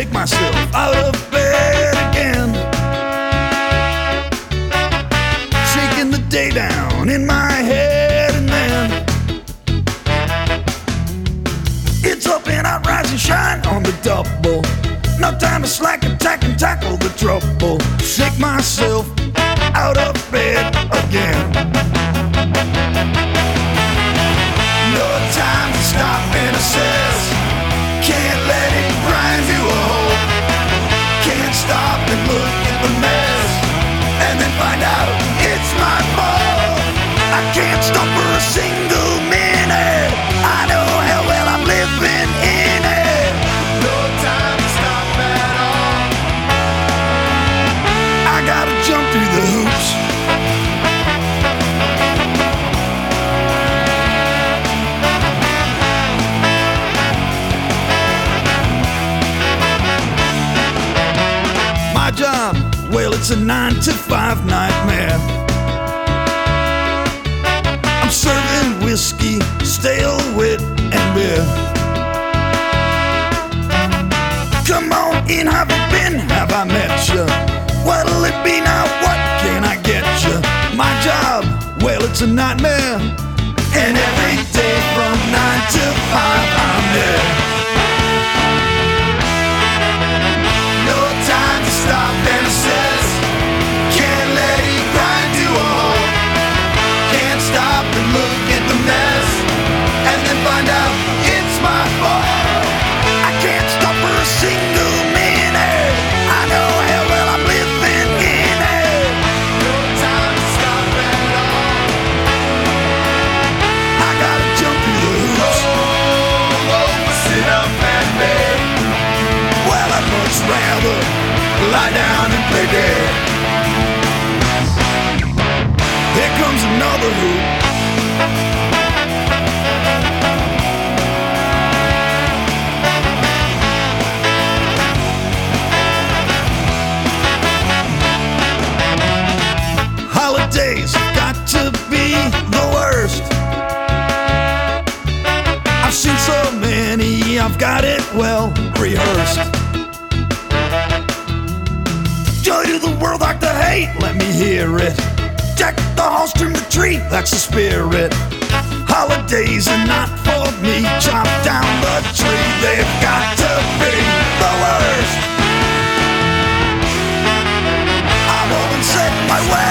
shake myself out of bed again, shaking the day down in my head, and then it's up and out, rise and shine on the double. No time to slack, attack and tackle the trouble. Shake myself out of bed again. No time to stop and assess. Can't let it grind to a halt. Can't stop and look at the mess and then find out it's my fault. I can't stop for a single minute. I know hell well I'm living in it. No time to stop at all. I gotta jump through the hoops. My job, well, it's a 9-to-5 nightmare. I'm serving whiskey, stale wit and beer. Come on in, have you been? Have I met you? What'll it be now? What can I get you? My job, well, it's a nightmare. And every day from 9 to 5 I'm there. No time to stop and assess. Can't let it grind to a halt. Can't stop and look at the mess and then find out it's my fault. I can't stop for a single minute. I know hell well I'm living in it. No time to stop at all. I gotta jump through the hoops. Sit up and beg. Well, I'd much rather lie down and play dead. Here comes another hoop. Holidays got to be the worst. I've seen so many, I've got it well rehearsed. Joy to the world, like the hate, let me hear it. Deck the halls, trim the tree, that's the spirit. Holidays are not for me, chop down the tree, they've got to be the worst. I won't set my way.